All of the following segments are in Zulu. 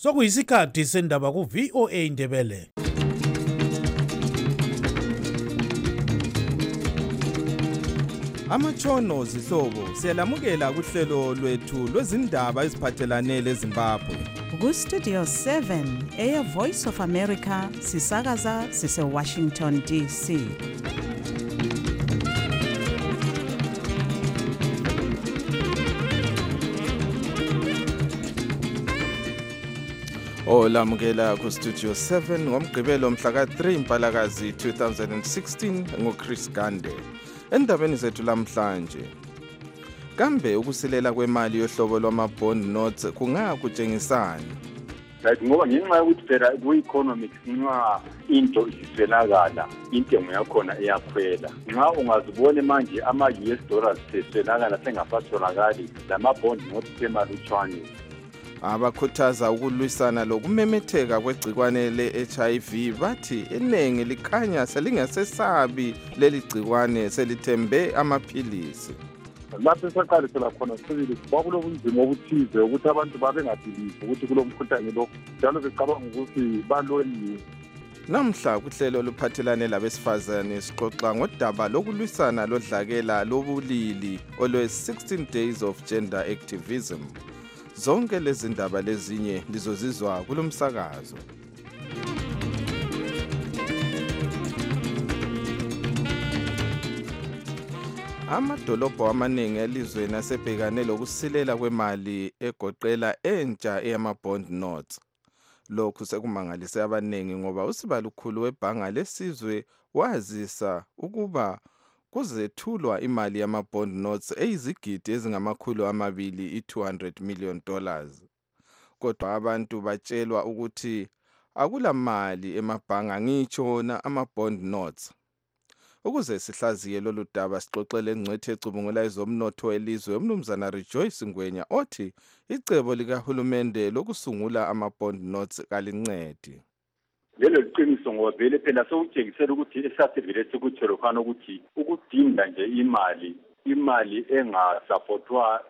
Sokuyisikhathi sendaba ku VOA Indebele. Amatshono zihlobo siyalamukela kuhlelo lwethu lwezindaba eziphathelane leZimbabwe. Ku Studio 7 Air Voice of America sisakaza sise Washington DC. Olamukela ku Studio 7 ngomgqibelo mhla ka 3 Mpalakazi 2016 ngoChris Gande. Endabeni zethu lamhlanje, kambe ukusilela kwemali yohlobo lwama-bond notes kungakutshengisani? Ngoba ngenxa yokuthi phela ku-economics nxa into isiswelakala, intengo yakhona iyakhwela. Nxa ungazibone manje ama-US dollars seswelakala sengasatholakali, lama-bond notes semalutshwane. Abakhuthaza ukulwisana lokumemetheka kwegcikwane le-HIV bathi iningi likhanya selingasesabi leli gcikwane selithembe amaphilisi. Lapho esaqalisela khona sibili kwakulobunzima obuthize ukuthi abantu babengabhilivi ukuthi kulomkhuhlane lo njalo becabanga ukuthi baloyiwe. Namhla kuhlelo oluphathelane labesifazane sixoxa ngodaba lokulwisana lodlakela lobulili olwe-16 Days of Gender Activism. Zonke lezi ndaba lezinye lizozizwa kulomsakazo. Amadolobho amaningi elizweni asebhekane lokusilela kwemali egoqela entsha eyama-bond notes. Lokhu sekumangalise abaningi ngoba usibalukhulu webhanga lesizwe wazisa ukuba kuzethulwa imali yama-bond notes eyizigidi ezingamakhulu amabili $200 million. Kodwa abantu batshelwa ukuthi akula mali emabhanga ngitsho na ama-bond notes. Ukuze sihlaziye lolu daba sixoxele ingcwethi ecubungula ezomnotho elizwe umnumzana Rejoice Ngwenya othi icebo likahulumende lokusungula ama-bond notes kalincedi. Lelo liqiniso ngoba vele phela sewutshengisela ukuthi esasivele sikuthelo khona ukuthi ukudinga nje imali engasapothwa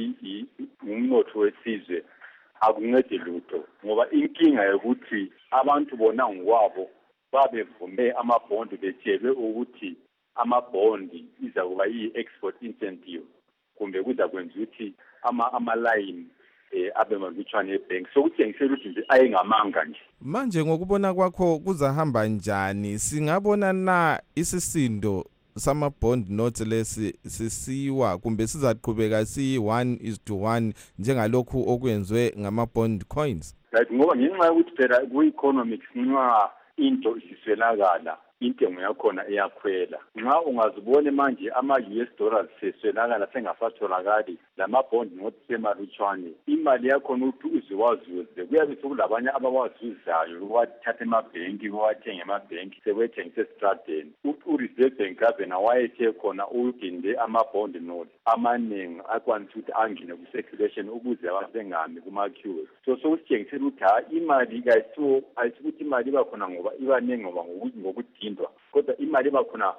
umnotho wesizwe akuncedi lutho, ngoba inkinga yokuthi abantu bona ngokwabo babevume amabhondi betshelwe ukuthi amabhondi izakuba yi-export incentive kumbe kuza kwenza ukuthi ama-line abe malutshwane ebank. So kutshengisela ukuthi nje ayengamanga nje. Manje ngokubona kwakho kuzahamba njani? Singabona na isisindo sama-bond notes lesi sisiwa kumbe sizaqhubeka siyi-1:1 njengalokhu okwenziwe ngama-bond coins? Ngoba ngenxa yokuthi phela ku-economics nxa into isiswelakala, intengo yakhona iyakhwela. Nxa ungazibone manje ama-US dollars seswelakala sengasatholakali, lama-bond notes semalutshwane, imali yakhona ukuthi uziwazuze kuyabe sekulabanye abawazuzayo wathatha emabhenki wathenga emabhenki sebethengise esitradeni. U-Reserve Bank Governor wayethe khona udinde ama-bond notes amaningi akwanisa ukuthi angene ku-circulation ukuze abantu bengami kuma-queues. So sokusitshengisela ukuthi imali ayisukuthi imali iba khona ngoba ibaningi ngoba ngokudindwa, kodwa imali iba khona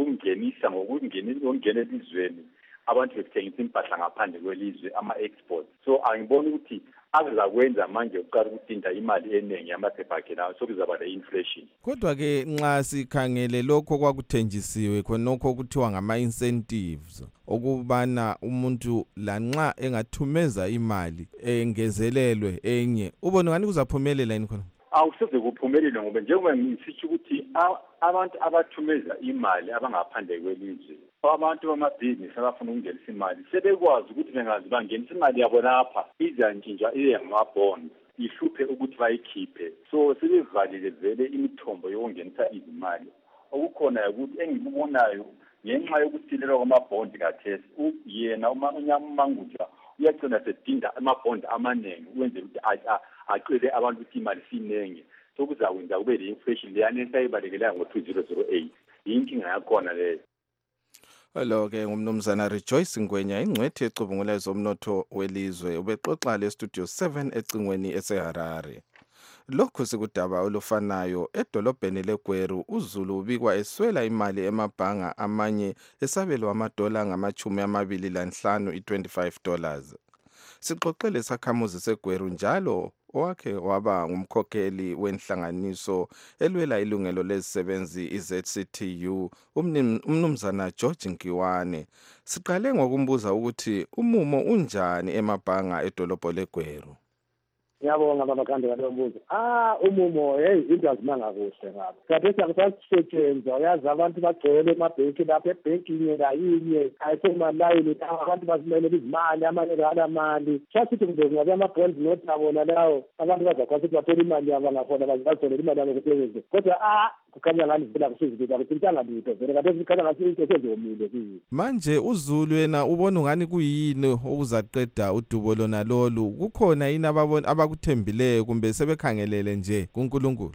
ngokungena elizweni abantu bethengisa impahla ngaphandle kwelizwe, ama-export. So angiboni ukuthi akuzakwenza manje uqala ukudinda imali eningi yamaphepha akhe lawo sokuzaba le-inflation. Kodwa-ke nxa sikhangele lokho kwakuthenjisiwe khonokho kuthiwa ngama-incentives okubana umuntu lanxa engathumeza imali engezelelwe enye, ubone ngani kuzaphumelela yini khona? Awusoze kuphumelele ngoba njengoba ngisitsho ukuthi abantu abathumeza imali abangaphandle kwelizwe, abantu bamabhizinisi abafuna ukungenisa imali sebekwazi ukuthi bengazi bangenisa imali yabo lapha izantshintshwa iye ngama-bond ihluphe ukuthi bayikhiphe. So sebevalile vele imithombo yokungenisa izimali. Okukhona ukuthi engikubonayo ngenxa yokusilelwa kwamabhondi kathesi yena uMangutya uyagcina sedinda amabhondi amaningi ukwenzela ukuthi acele abantu ukuthi imali sinenge. Sokuzakwenza kube le-inflation leyani esayibalekelayo ngo-2008. Yinkinga yakhona leyo. Hello-ke ngumnumzana Rejoice Ngwenya ingcwethi ecubungula ezomnotho welizwe ubexoxa le-Studio 7 ecingweni eseHarare. Lokhu sikudaba olufanayo edolobheni leGweru uZulu ubikwa eswela imali emabhanga amanye esabelwa amadola angama-25 $25. Sixoxele sakhamuzi seGweru njalo owakhe waba ngumkhokheli wenhlanganiso elwela ilungelo lezisebenzi iZCTU, umnumzana George Nkiwane. Siqale ngokumbuza ukuthi umumo unjani emabhanga edolobho leGweru. Ngiyabonga baba Khandi ngalombuzo. Umumo into azimanga kuhle ngapha. Kade sakusetshenzwa uyazi abantu bagcwele emabhenki lapha ebhenki ngayinye ayisemalayini abantu basimele izimali amanye ngala mali. Sasithi kumbe ngabe ama-bonds note abona lawo abantu bazakwazi ukuthi bathole imali yabo ngakhona bazithole imali yabo kuphezulu. Kodwa kukhanya ngani vela kusizikela ukuthi intanga litho vele kade sikhanya ngathi into sezomile kiyi. Manje uZulu wena ubona ungani kuyini okuzaqeda udubo lona lolu? Kukhona yini abakuthembileyo kumbe sebekhangelele nje kuNkulunkulu?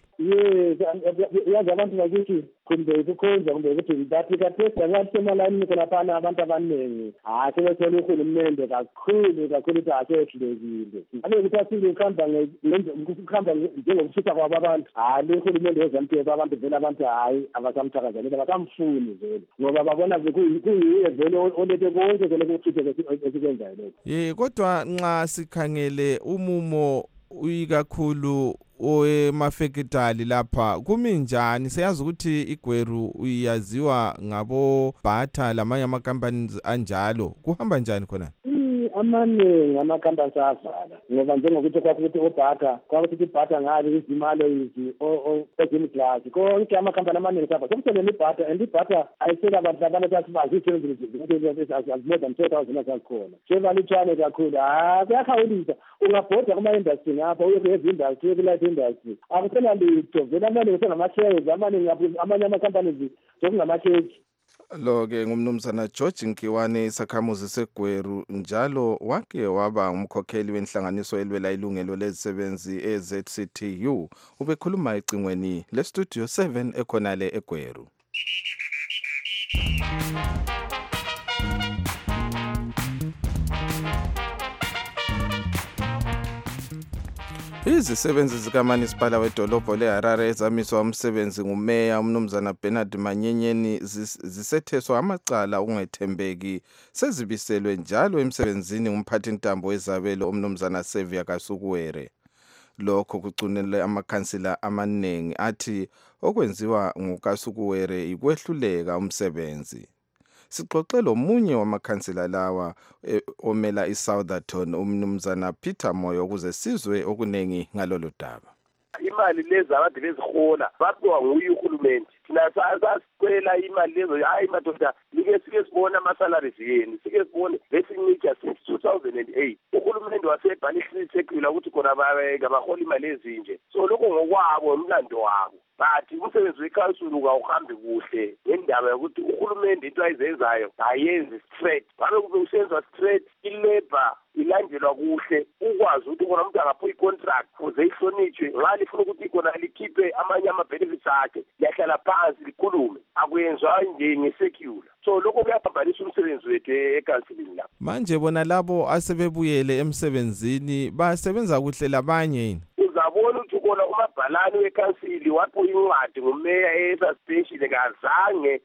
Yazi abantu bakithi kumbe kukhonza kumbe ukuthi bathi kathesa ngathi emalini khona abantu abaningi sebethole uhulumende kakhulu ukuthi asehlekile. Ake ukuthi asile ukuhamba njengokushisa kwabantu uhulumende wezempilo abantu vele abantu abasamthakazeleli abasamfuni vele ngoba babona kuyiye vele olethe konke vele kuchithe esikwenzayo lokho. Kodwa nxa sikhangele umumo uyikakhulu owemafekitali lapha kumi njani? Siyazi ukuthi iGweru uyaziwa ngabo Bata lamanye ama-companies anjalo. Kuhamba njani khona? Amaningi ama-companies avala ngoba njengokuthi kwakuthi uBata kwakuthi iBata ngale izimalo izi o-Gym Glass konke ama-company amaningi saba sokusebenza iBata and iBata ayisela abantu abantu bazi more than 2,000 azakhona sebalutshane kakhulu. Kuyakhawulisa ungabhoda kuma-industry ngapha uye ku-heavy industry ku-light industry akusela litho vele amaningi sengamashares amanye ama-companies sokungamakhekhi. Lo-ke ngumnumzana George Nkiwane, isakhamuzi seGweru, njalo wake waba ngumkhokheli wenhlanganiso elwela ilungelo lezisebenzi eZCTU. Ubekhuluma ecingweni leStudio 7 ekhonale eGweru. Izisebenzi zikaManisipala wedolobho leHarare ezamiswa umsebenzi ngumeya umnumzana Bernard Manyenyeni zisetheswa amacala ungethembeki sezibiselwe njalo emsebenzini ngumphathintambo wezabelo umnumzana Sevia Kasukuwere. Lokho kucunele amakhansila amaningi athi okwenziwa nguKasukuwere ikwehluleka umsebenzi. Sixoxela omunye wamakhansila lawa omela iSoutherton umnumzana Peter Moyo ukuze sizwe okunengi ngalolu daba. Imali lezi abantu lezihola baphiwa nguye uhulumende. Thina sasicela imali lezo hayi madoda like sike sibona ama-salaries yenu sike sibone lesincitsha since 2008 uhulumende wasebhala ihlisisekula ukuthi khona ngabahola imali ezinje. So lokho ngokwabo umlando wabo bathi umsebenzi wekhansulu kawuhambi kuhle ngendaba yokuthi uhulumende into ayizenzayo ayenzi straight. Ngabe kube usenza straight ilabor ilandelwa kuhle ukwazi ukuthi khona umuntu angaphuza icontract kuze ihlonitshwe ngani ifuna ukuthi khona likhiphe amanye ama-benefits akhe yahlala phansi likhulume akuyenzwa nje ngesecular. So lokho kuyaphambanisa umsebenzi wethu ekansilini lapho. Manje bona labo asebebuyele emsebenzini basebenza kuhle labanye yini? Uzabona ukuthi khona umabhalane wekansili wapho incwadi ngumeya esuspension kazange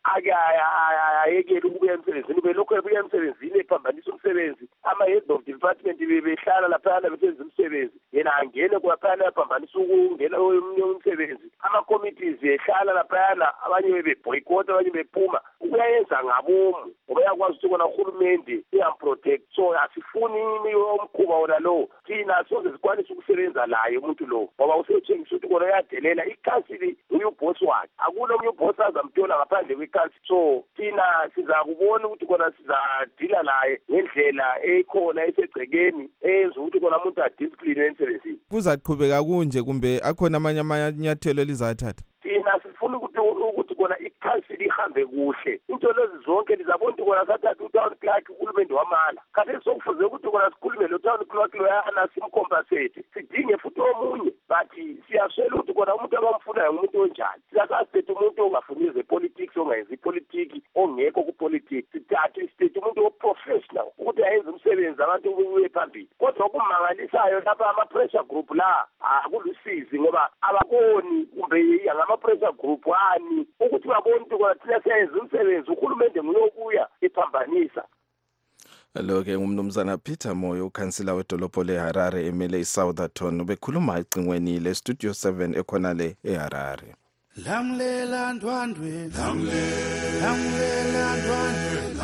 ayekele ukubuya emsebenzini belokho ebuya emsebenzini ephambanisa umsebenzi. Ama-head of department behlala laphana besenza umsebenzi yena angene kwaphana yaphambanisa ukungena omunye umsebenzi. Ama-committees ehlala laphana abanye beboycott abanye bephuma ukuyayenza ngabomu ngoba yakwazi ukuthi kona uhulumende uyamprotect. So asifuni umkhuba wona lo thina soze sikwanise ukusebenza laye umuntu lo ngoba usetshengisa ukuthi kona uyadelela ikhansili uye ubhosi wakhe akula omunye ubhosi azamthola ngaphandle kwekhansili. So thina sizakubona ukuthi kona sizadila laye ngendlela ekhona esegcekeni eyenza ukuthi kona umuntu adiscipline emsebenzini. Kuzaqhubeka kunje kumbe akhona amanye amanyathelo elizathatha? Thina sifuna ukuthi kona ikhansili ihambe kuhle. Into lezi zonke lizabona ukuthi kona sathatha utown clerk uhulumende wamala. Kanti sokufuze ukuthi kona sikhulume lo town clerk loyana simcompensate. Sidinge futhi omunye bathi siyaswela ukuthi kona umuntu abamfunayo umuntu onjani. Siyasathethe umuntu ongafuni zepolitics ongayenzi ipolitiki ongekho kupolitics. Sithathe umuntu oprofessional ukuthi ayenze umsebenzi abantu ubuye phambili. Kodwa okumangalisayo lapha ama-pressure group la akulusizi ngoba abakoni kumbe ngama-pressure group wani ukuthi babone ukuthi kona thina siyayenza umsebenzi uhulumende nguyobuya ephambanisa. Lo-ke ngumnumzana Peter Moyo, ukhansila wedolobho leHarare emele iSoutherton, ubekhuluma ecingweni leStudio 7 ekhona le eHarare. Lamlela ndwandwe, lamlela ndwandwe,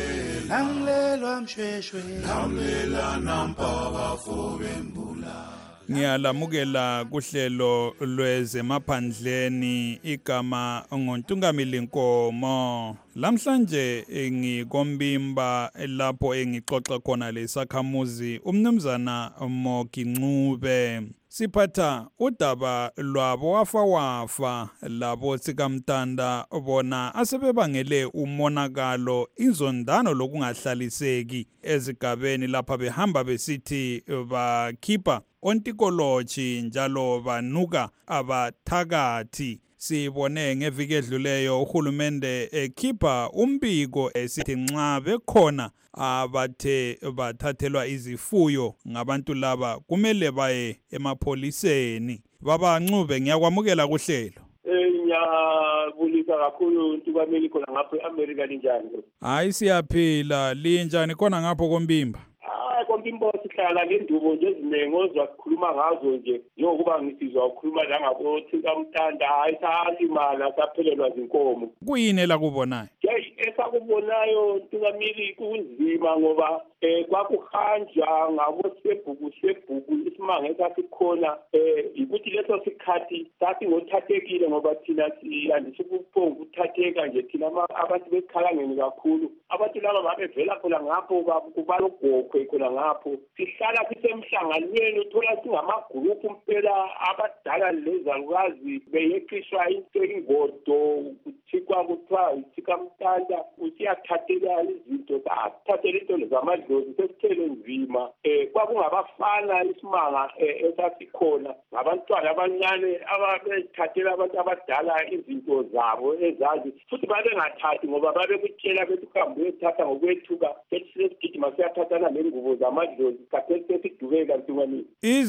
lamlelwa mshweshwe, lamlela nampa bafobembula. Ngiyalamukela kuhlelo lwezemaphandleni igama ngoNtungamili Nkomo. Lamhlanje ngikombimba lapho engixoxa khona lesakhamuzi umnumzana Mogi Ncube. Siphatha udaba lwabo wafa labo sikaMtanda bona asebebangele umonakalo inzondano lokungahlaliseki ezigabeni lapha behamba besithi bakhipha ontikolochi njalo banuka abathakathi. Sibone ngeviki edluleyo uhulumende ekhipha umbiko esithi nxa bekhona abathe bathathelwa izifuyo ngabantu laba kumele baye emapholiseni. Baba Ncube, ngiyakwamukela kuhlelo. Ngiyabulisa kakhulu Ntukameli khona ngapha eAmerica linjani? Hayi siyaphila, linjani khona ngapho kombimba? Kombimba sihlala ngendubo nje eziningi ozakhuluma ngazo nje njengokuba ngisizwa ukukhuluma la ngabo sikaMtanda hayi salimala saphelelwa zinkomo. Kuyini la kubonayo? Esakubonayo Ntukameli kunzima ngoba kwakuhanjwa ngabo sebhuku isimanga esasikhona ukuthi leso sikhathi sathi ngothathekile ngoba thina siyandise ukuphonga ukuthatheka nje thina abantu bekhalangeni kakhulu. Abantu laba babevela khona ngapho kubala ugokhwe khona ngapho sihlala sisemhlanganweni uthola singamagrupu mpela abadala lezalukazi beyeqishwa ingodo kuthikwa kuthiwa isikamtanda usiyathathela izinto sathathela into zamadlozi sesithele nzima kwakungabafana isimanga esasikhona ngabantwana abancane ababethathela abantu abadala izinto zabo ezazi futhi babengathathi ngoba babekutshela bethi uhambe uyethatha ngokwethuka sesigijima siyathathana nengubo zamadlozi khathesi sesidubeka Ntukameli.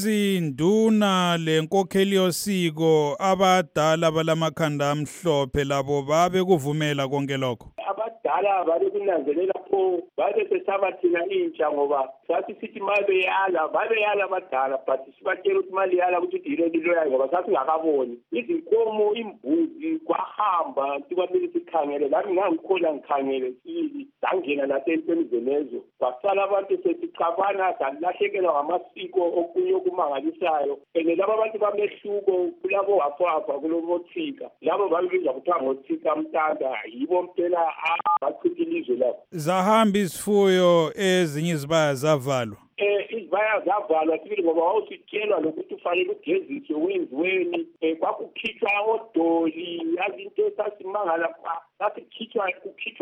Izinduna lenkokheli yosiko abadala balamakhanda amhlophe labo babekuvumela konke lokho. Abadala babekunanzelela pho babesesaba thina intsha ngoba sathi sithi babeyala abadala but sibatshela ukuthi mali yala ukuthi yilelo yayo ngoba sasingakaboni izinkomo imbuzi kwahamba Ntukameli sikhangele lami ngangikhona ngikhangele sili sangena nasentweni zenezo kwasala abantu sesicabana salahlekelwa ngamasiko okunye okumangalisayo laba abantu bamehluko kulabo wafa kulobothika labo babizwa kuthiwa ngothika Mtanda yibo mpela bachitha ilizwe lapho. Zahamba izifuyo ezinye izibaya zavalwa. Izibaya zavalwa sibili ngoba wawusitshelwa lokuthi ufanele ugeziswe wenziweni kwakukhitshwa odoli yazinto esasimangala kukhitshwa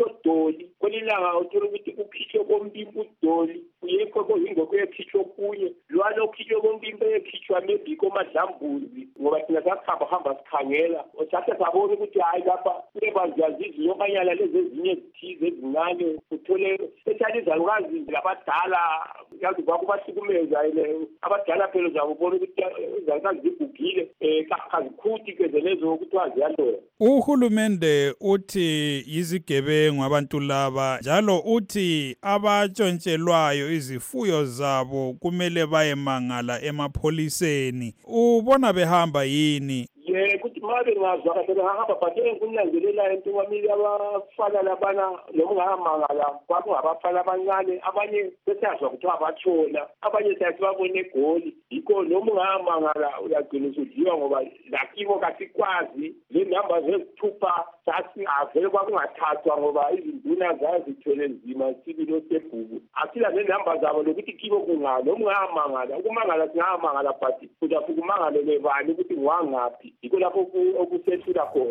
odoli kwelilanga uthola ukuthi kukhitshwe kombimba udoli uyekho koyingoko yekhitshwa kunye lwana ukhitshwe kombimba yekhitshwa maybe komadlambuzi ngoba thina sasihamba sikhangela sathe sabona ukuthi hayi lapha kulebanziyazizi yokanyala lezi ezinye ezithize ezincane uthole sethali izalukazi labadala yazi kwakubahlukumeza abadala phela uzabona ukuthi izalukazi zigugile kazikhuthikezelezo ukuthiwa ziyaloya. Uhulumende uthi yizigebengu abantu laba njalo uthi abatshontshelwayo izifuyo zabo kumele bayemangala emapholiseni. Ubona behamba yini? Ukuthi mabe ngazwa kahle ngahamba but kunanzelela Ntukameli abafana labana noma ungahamangala kwakungabafana abancane abanye sesiyazwa kuthiwa batshona abanye siyasibabona egoli yikho noma ungahamangala uyagcina usudliwa ngoba lakibo kasikwazi le namba zezithupha sasingavele kwakungathathwa ngoba izinduna zazithwele nzima sibilo sebhuku asila nenamba zabo lokuthi kibo kungalo noma ungahamangala ukumangala singahamangala but uzafika umangalo bani ukuthi ngwangaphi yikho lapho okusethula khona.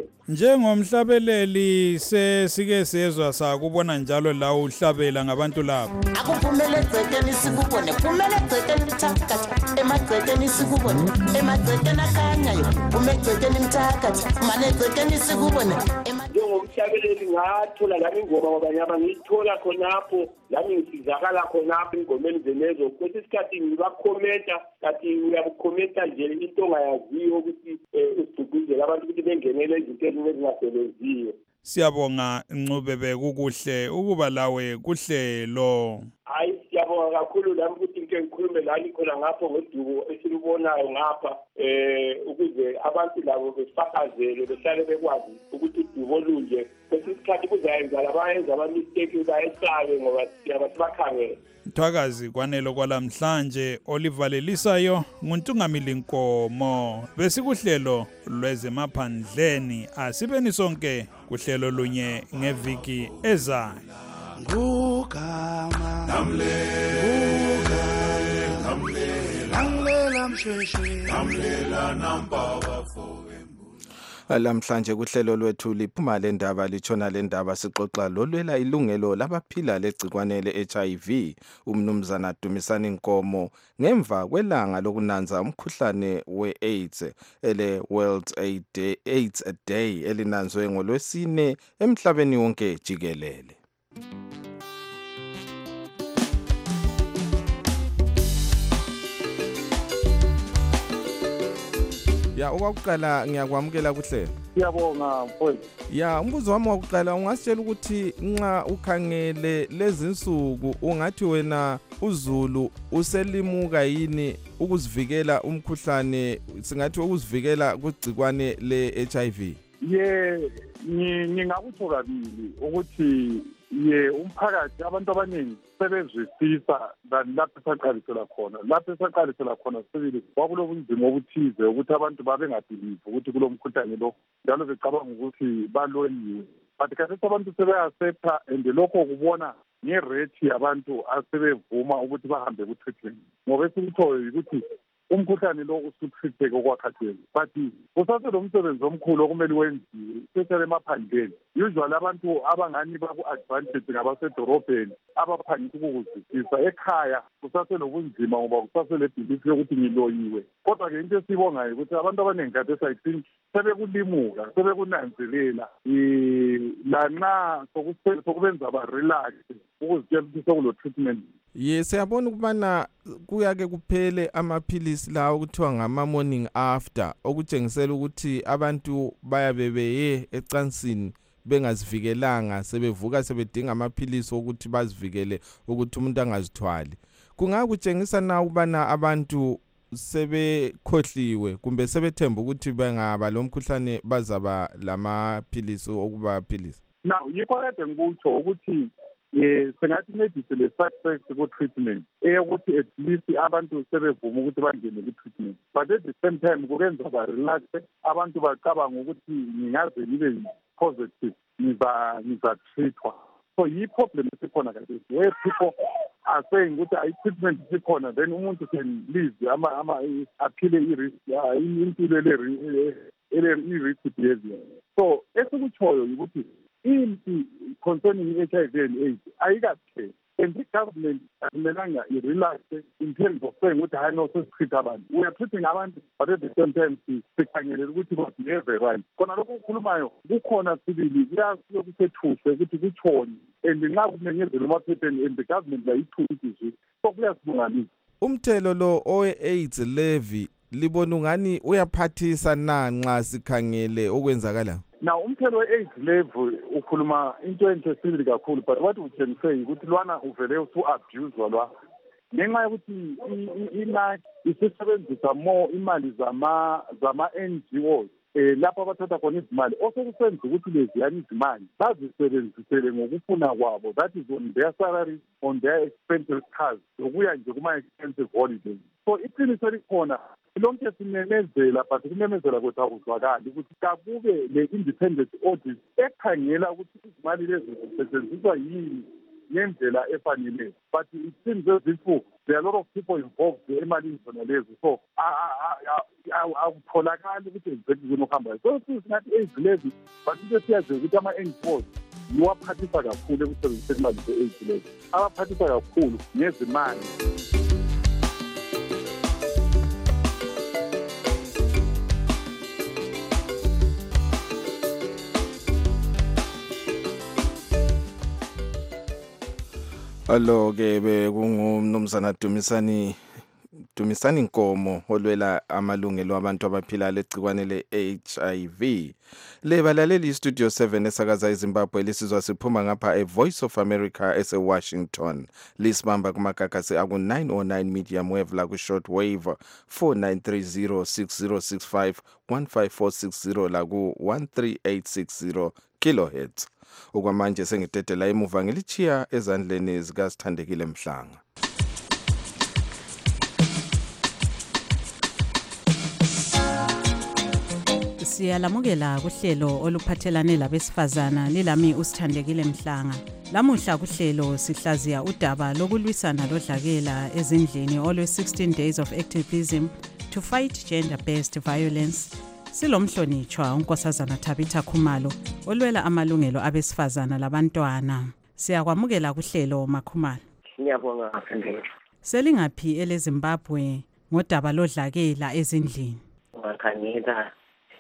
Njengomhlabeleli sesike sezwa sakubona njalo la uhlabela ngabantu labo. Akuvumele egcekeni sikubone kumele egcekeni mthakathi emagcekeni sikubone emagcekeni akhanyayo umegcekeni mthakathi manje egcekeni sikubone. Njengomhlabeleli ngathola lami ingoma ngoba nyaba ngiyithola khonapho lami ngisizakala khonapho ingomeni zenezo kwesinye isikhathi ngibakhomenta kathi uyabukhomenta nje into ongayaziyo ukuthi usigqugquzela abantu ukuthi bengenele izinto ezingasebenziyo Siyabonga Ncube kukuhle ukuba lawe kuhlelo. Hayi siyabonga kakhulu lami ukuthi ngike ngikhulume lani khona ngapho ngodubo esilubonayo ngapha ukuze abantu labo besifakazele behlale bekwazi ukuthi udubo lunje kwesikhathi kuzayenza labayenza ama-mistake bayesabe ngoba siyabakhangela. Mthwakazi kwanelo kwalamhlanje olivalelisayo nguNtungamili Nkomo. Besikuhlelo lwezemaphandleni asibeni sonke kuhlelo lunye ngeviki ezayo. Ngugama namlela mshweshwe namlela nambaba Lamhlanje kuhlelo lwethu liphuma le ndaba litshona le ndaba sixoxa lolwela ilungelo labaphila legcikwane le-HIV umnumzana Dumisani Nkomo ngemva kwelanga lokunanza umkhuhlane we-AIDS ele World AIDS Day elinanzwe ngolwesine emhlabeni wonke jikelele. Ya okwaqala ngiyakwamukela kuhle. Siyabonga mfowethu. Ya umbuzo wami wokuqala ungasitshela ukuthi nxa ukhangele lezi insuku ungathi wena uZulu uselimuka yini ukuzivikela umkhuhlane singathi ukuzivikela kugcikwane le-HIV? Ngingakutsho kabili ukuthi umphakathi abantu abaningi sebezwisisa lapho esaqalisela khona. Lapho esaqalisela khona sibili kwakulobunzima obuthize ukuthi abantu babengabhilivi ukuthi kulo mkhuhlane lo njalo becabanga ukuthi baloyiwe. But kathesi abantu sebeaccepta and lokho kubona ngerate yabantu asebevuma ukuthi bahambe ku-treatment. Ngoba esikutshoyo ukuthi umkhuhlane lo usutreateke okwakhathesi but kusaselo umsebenzi omkhulu okumele wenziwe especially emaphandleni. Usually abantu abangani baku-advantage ngabasedorobheni abaphangisa ukukuzwisisa. Ekhaya kusaselobunzima ngoba kusasele-belief yokuthi ngiloyiwe. Kodwa-ke into esiyibongayo ukuthi abantu abaningi kathesi I think sebekulimuka sebekunanzelela lanxa sokubenza barelax ukuzitshela ukuthi sekulo treatment. Siyabona ukubana kuyake kuphele amaphilisi lawo okuthiwa ngama-morning after okutshengisela ukuthi abantu bayabe beye ecansini bengazivikelanga sebevuka sebedinga amaphilisi ukuthi bazivikele ukuthi umuntu angazithwali. Kungakutshengisa na ukubana abantu sebekhohliwe kumbe sebethemba ukuthi bengaba lo mkhuhlane bazaba lamaphilisi okubaphilisi? Now yikho kade ngikutsho ukuthi sengathi medicine le-success ku-treatment eyokuthi at least abantu sebevuma ukuthi bangene ku-treatment but at the same time kukenza barelaxe abantu bacabanga ukuthi ngingaze ngibe positive ngizatrithwa. So yi-problem esikhona kathesi where people are saying ukuthi i-treatment isikhona then umuntu can live aphile impilo ele-risk behavior. So esikutshoyo ukuthi impi concerning HIV and AIDS ayikahle and the government akumelanga i-relax in terms of saying ukuthi hayi no sesitreat abantu. We are treating abantu but at the same time sikhangelele ukuthi babehave right. Khona lokho ukukhulumayo kukhona sibili kuyakusethuhle ukuthi kutshone and nxa kumenyezela amaphepheni and the government layithulile so kuyasibunganisa. Umthelo lo owe-AIDS levy libona ungani uyaphathisa na nxa sikhangele okwenzakala? Now umthelo we-AIDS level ukhuluma into enhle sibili kakhulu but what we can say ukuthi lwana uvele usu-abuswa lwa ngenxa yokuthi inaki isisebenzisa more imali zama-NGOs lapho abathatha khona izimali osekusenza ukuthi leziyani izimali bazisebenzisele ngokufuna kwabo, that is on their salaries, on their expenses cars lokuya nje kuma-expensive holidays. So iqiniso likhona lonke simemezela but kumemezela kwethu akuzwakali ukuthi kakube le-independent audit ekhangela ukuthi izimali lezi zisetshenziswa yini ngendlela efaneleyo. But it seems as if there are a lot of people involved emalini zona lezi, so akutholakali ukuthi exactly kunokuhambayo. So singathi AIDS lezi but into siyazi ukuthi ama-NGOs yiwaphathisa kakhulu ekusebenziseni imali ze-AIDS lezi, abaphathisa kakhulu ngezimali. Alo ke bekungumnumzana Dumisani Dumisani Nkomo olwela amalungelo abantu abaphila legcikwane le-HIV. Lebalaleli Studio 7 esakaza eZimbabwe lisizwa siphuma ngapha eVoice of America eseWashington. Lisibamba kumagagasi aku-909 medium wave la ku-short wave 4930 15460 la ku-13860 kilohertz. Okwamanje sengidedela emuva ngilichiya ezandleni zikaSithandekile Mhlanga. Siyalamukela kuhlelo oluphathelane labesifazana lilami uSithandekile Mhlanga. Lamuhla kuhlelo sihlaziya udaba lokulwisana lodlakela ezindlini olwe 16 days of activism to fight gender-based violence. Silomhlonitshwa uNkosazana Tabitha Khumalo olwela amalungelo abesifazana labantwana. Siyakwamukela kuhlelo Makhumalo. Ngiyabonga kakhulu. Selingaphi eleZimbabwe ngodaba lodlakela ezindlini? Ungakhangela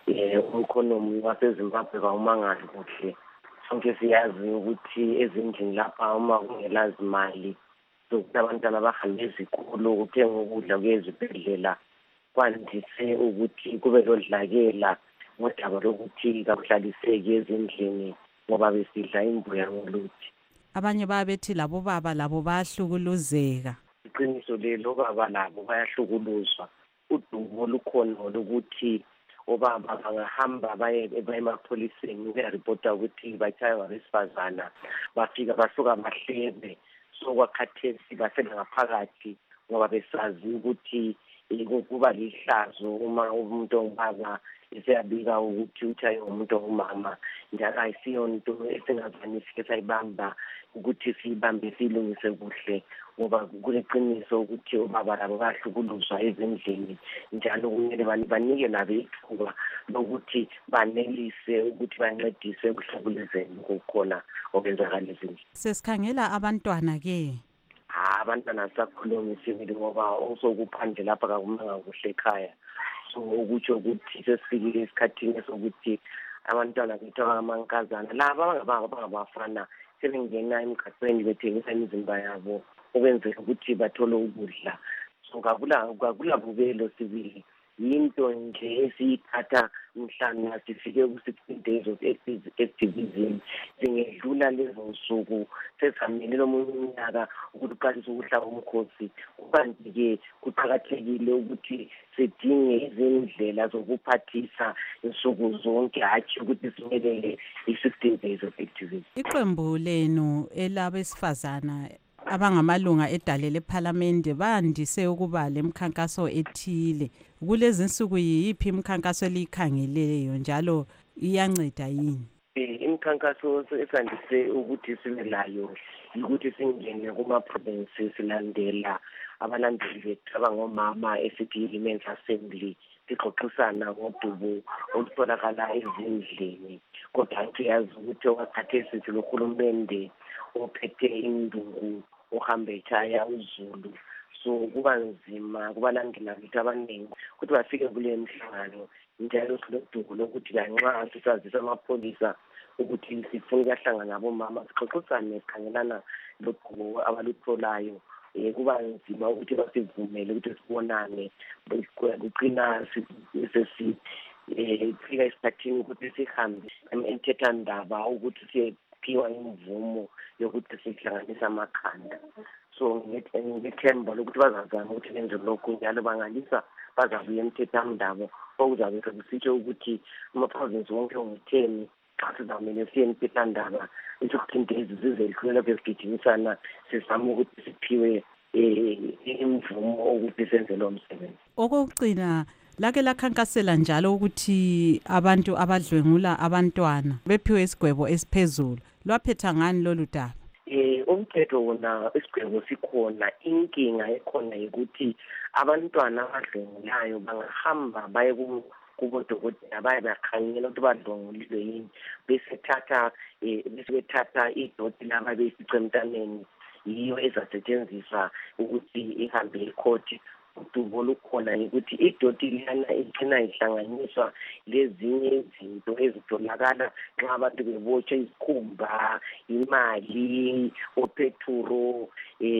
umkhonomi waseZimbabwe kawumangali kuhle. Sonke siyazi ukuthi ezindlini lapha uma kungela zimali sokuthi abantwana bahambe ezikolo ukuthenga ukudla kwezibhedlela kwandise ukuthi kube lodlakela ngodaba lokuthi kakuhlaliseki ezindlini ngoba besidla imbuya ngoluthi. Abanye babethi labo baba labo bayahlukuluzeka. Iqiniso lelo baba labo bayahlukuluzwa. Udumo olukhona lokuthi obaba bangahamba baye emapholiseni uyaripota ukuthi batshaywa abesifazana bafika basuka bahlebe sokwakhathesi basele ngaphakathi ngoba besazi ukuthi kuba lihlazo uma umuntu ongubaba esiyabika ukuthi utshaye umuntu ongumama njalo ayisiyonto esingazanisi esayibamba ukuthi siyibambe silungise kuhle ngoba kuleqiniso ukuthi obaba labo bahlukuluzwa ezindlini njalo kumele banike nabo ithuba lokuthi banelise ukuthi bancedise ekuhlukuluzeni kokhona okwenzakala ezindlini. Sesikhangela abantwana ke. Abantwana sakhulumi sibili ngoba osokuphandle lapha kakumanga kuhle ekhaya. So ukutsho ukuthi sesifikile esikhathini sokuthi abantwana bethu abangamankazana laba abangabafana sebengena emgaqweni bethengisa imizimba yabo ukwenzela ukuthi bathole ukudla. So kakula bubelo sibili yinto nje esiyithatha mhlana sifike ku-16 days of activism singedlula lezo nsuku sesamele lomunye umnyaka ukuthi uqalise ukuhlaba umkhosi. Kanti-ke kuqakathekile ukuthi sidinge izindlela zokuphathisa insuku zonke hatshi ukuthi simelele i-16 days of activism. Iqembu lenu elabesifazana abangamalunga edale lephalamende bandise ukuba lemkhankaso ethile. Kulezi nsuku yiphi imkhankaso elikhangeleyo njalo iyanceda yini? Imkhankaso esandise ukuthi sibe layo ukuthi singene kuma-provinces silandela abalandeli bethu abangomama esithi Women's Assembly sixoxisana ngodubo olutholakala ezindlini. Kodwa siyazi ukuthi wakhathesi silohulumende ophethe indungu uhambe echaya uzulu. So kuba nzima kubalandela bethu abaningi ukuthi bafike kule mhlangano njalo silodubo lokuthi lanxa sisazisa amapholisa ukuthi sifuna ukuhlangana nabomama sixoxisane sikhangelana lodubo abalutholayo. Kuba nzima ukuthi basivumele ukuthi sibonane kuqina sesifika esikhathini ukuthi sihambe emthethandaba ukuthi siyephiwa imvumo yokuthi sihlanganisa amakhanda. So ngithemba lokuthi bazazama ukuthi benze lokhu njalo bangalisa bazabuya emthethandaba okuzabe sekusitsho ukuthi ama-province wonke ongu-10 xa sizamele siye emthethandaba i-16 days zizelhlulela besigijimisana sizama ukuthi siphiwe imvumo ukuthi senze lo msebenzi. Okokucina lake lakhankasela njalo ukuthi abantu abadlwengula abantwana bephiwe isigwebo esiphezulu. Lwaphetha ngani lolu daba? Umthetho wona isigwebo sikhona. Inkinga ekhona ukuthi abantwana abadlwengulayo bangahamba baye kubodokotela baye bakhangela ukuthi badlwengulile yini bethatha idoti laba besice emntaneni yiyo ezasetshenziswa ukuthi ihambe ekhoti udubo olukhona ukuthi idoti liyana igcina ihlanganiswa lezinye izinto ezitholakala nxa abantu bebotshwa isikhumba, imali, opetrol,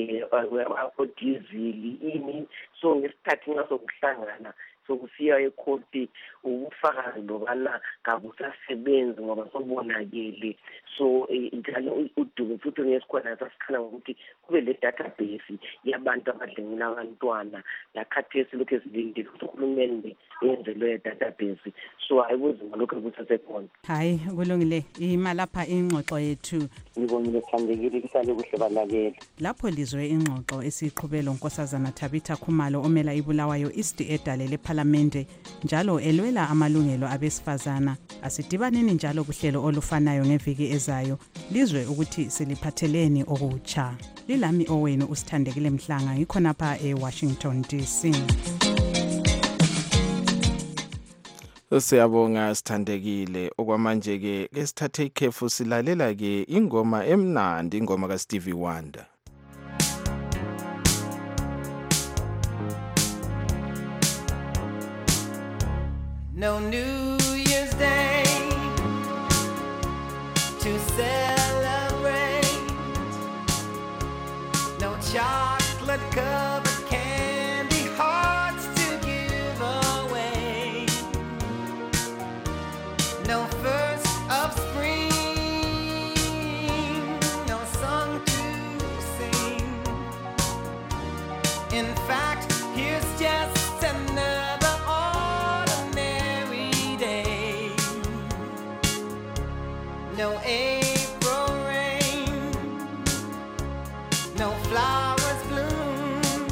odizili, ini. So ngesikhathi nxa sokuhlangana sokusiya ekhoti ubufakazi lobana kabusasebenzi ngoba sobonakele. So njalo udubo futhi ngesikhona sasikhala ngokuthi kube le database yabantu abadlengula abantwana lakhathesi lokhu ezilindile ukuthi uhulumende yenze leyo database. So ayibuzima lokhu kusasekhona. Hayi kulungile imalapha ingxoxo yethu. Ngibonile sithandekile kuhlale kuhle balalele. Lapho lizwe ingxoxo esiqhubelo unkosazana Tabitha Khumalo omela iBulawayo East edale leParliamente njalo elwela amalungelo abesifazana. Asidibaneni njalo kuhlelo olufanayo ngeviki ezayo lizwe ukuthi siliphatheleni okutsha. Lilami owenu usithandekile Mhlanga ngikhonapha eWashington DC. Siyabonga sithandekile okwamanje ke sithathe ikhefu silalela ke ingoma emnandi ingoma kaStevie Wonder. No New Year's Day to celebrate, no chocolate covered candy hearts to give away, no first of spring, no song to sing. In fact, here's just another ordinary day. No April rain, no flowers bloom,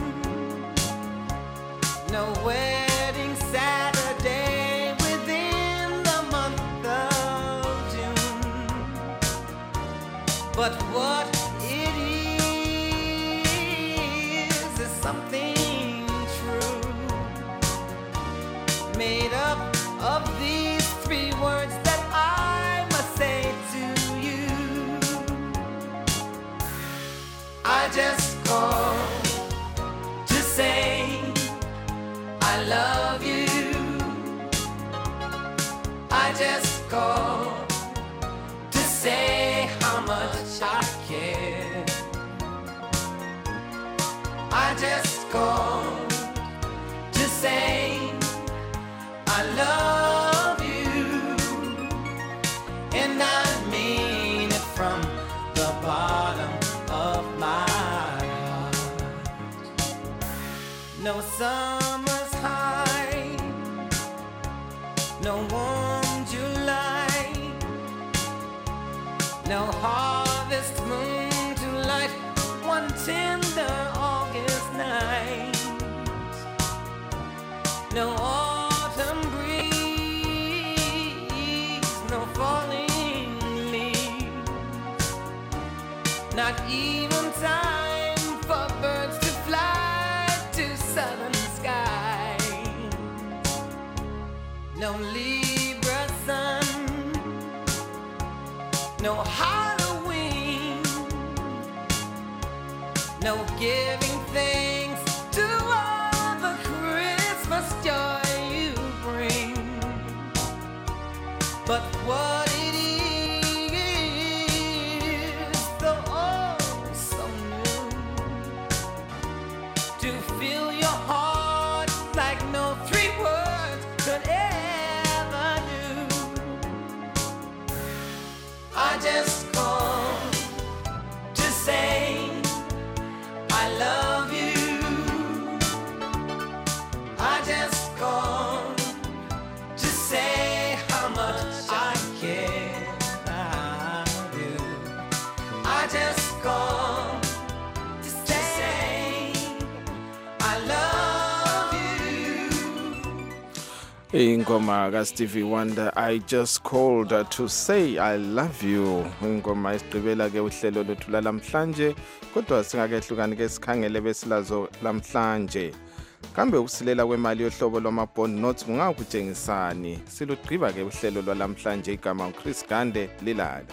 no wedding Saturday within the month of June. But what it is something true, made up of these three words that I must say to you. I just called to say I love you. I just called to say how much I care. I just called to say I love you, and I mean it from the bottom of my heart. No summer's high, no warm July, no harvest moon to light one tender August night, no autumn breeze, no falling leaves, not even time for birds to fly to southern skies, no Libra sun, no Halloween, no giving thanks to all the Christmas joy you bring. But what it is, though oh so new, to fill your heart like no three words could ever do. I just called to say I love you. I just called to say how much I care. I do. I just called to say I love you. Ingoma kaStevie Wonder, I just called to say I love you. Ingoma isigqibela ke uhlelo lethu lamhlanje, kodwa singakehlukani ke sikhangele besilazo lamhlanje. Kambe ukusilela kwemali yohlobo lwama-bond notes kungakutshengisani? Silugqiba ke uhlelo lwalamhlanje igama uChris Gande lilala.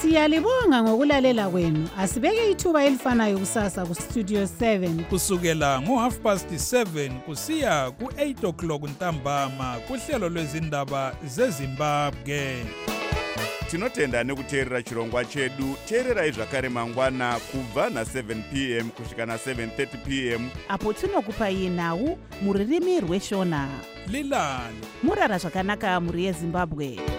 Siyalibonga ngokulalela kwenu. Asibeke ithuba elifanayo kusasa ku Studio 7 kusukela ngo7:30 kusiya ku8 ntambama kuhlelo lwezindaba zeZimbabwe. Tinotenda nekuteerera chirongwa chedu. Teererai zvakare mangwana kubva na7 p.m. kusvika na7:30 p.m. apo tinokupai nhau muririmi rweshona. Lilani murara zvakanaka muri yeZimbabwe.